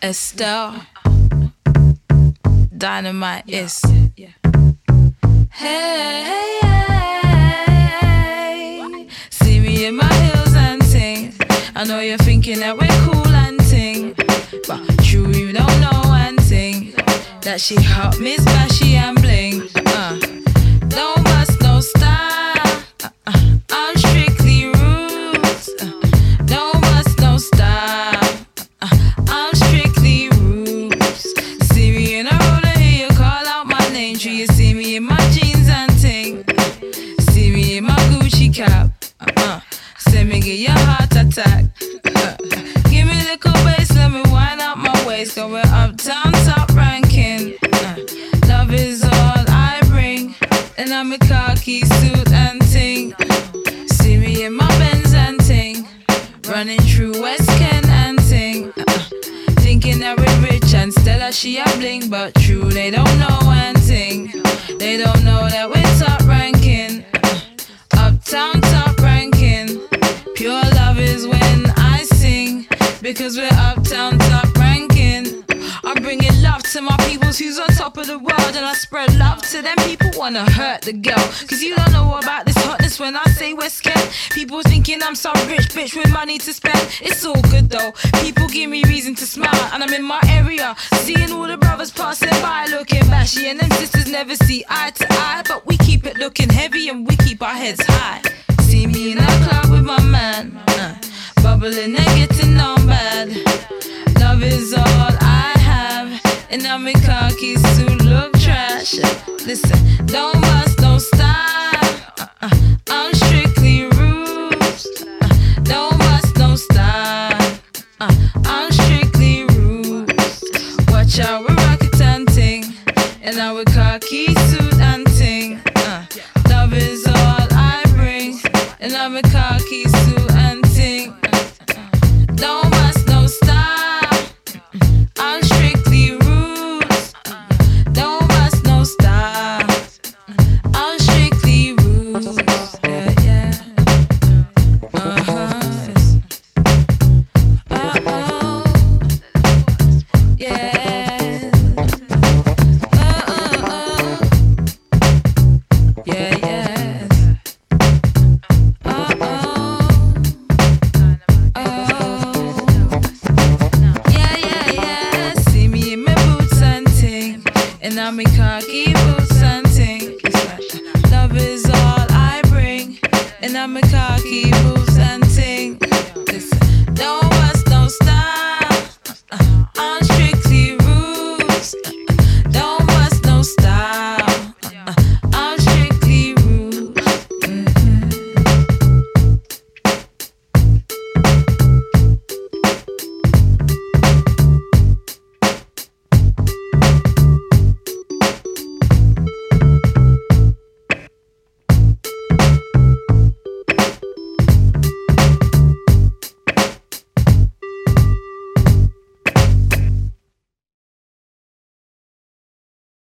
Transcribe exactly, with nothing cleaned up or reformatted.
Estelle, Dynamite is. Hey, see me in my heels and ting. I know you're thinking that we're cool and ting, but true you don't know and ting that she hot, Miss Bashy and bling. Uh, don't bust no style. Uh, uh, I'm strictly roots. Uh, don't bust no style. Uh, I'm strictly roots. See me in a roller, hear you call out my name. True, you see me in my jeans and ting. See me in my Gucci cap. Uh, uh, send me get your heart attack. Uh, give me a little bass, let me wind up my waist. Go we're uptown, top ranking. Uh, love is all I bring, and I'm a khaki suit and ting. See me in my Benz and ting, running through West Kent and ting. Uh, thinking that we're rich and Stella she a bling, but true they don't know and ting. They don't know that we're top ranking. Uh, uptown top ranking. Pure love is when I sing, because we're uptown top ranking. I'm bringing love to my peoples who's on top of the world, and I spread love to them people wanna hurt the girl. Cause you don't know about this hotness when I say West Kent. People thinking I'm some rich bitch with money to spend. It's all good though, people give me reason to smile, and I'm in my area, seeing all the brothers passing by looking bashy, and them sisters never see eye to eye, but we keep it looking heavy and we keep our heads high. See me in a club with my man, uh, bubbling and getting on bad. Love is all I have, and I'm in khaki suit, look trash. Listen, don't bust, don't style. Uh, uh, I'm strictly roots. Uh, don't bust, don't style. Uh, I'm strictly roots. Watch out, we're rocket and ting, and I'm with khaki suit and ting. Uh, love is all I bring, and I'm a khaki suit and ting. Don't bust no style. I'm strictly roots. Don't bust no style. I'm strictly roots. Yeah, yeah. Uh-huh. Uh-oh. Yeah. Uh-oh. Yeah, yeah. And I'm in khaki boots and ting. Love is all I bring, and I'm in khaki boots.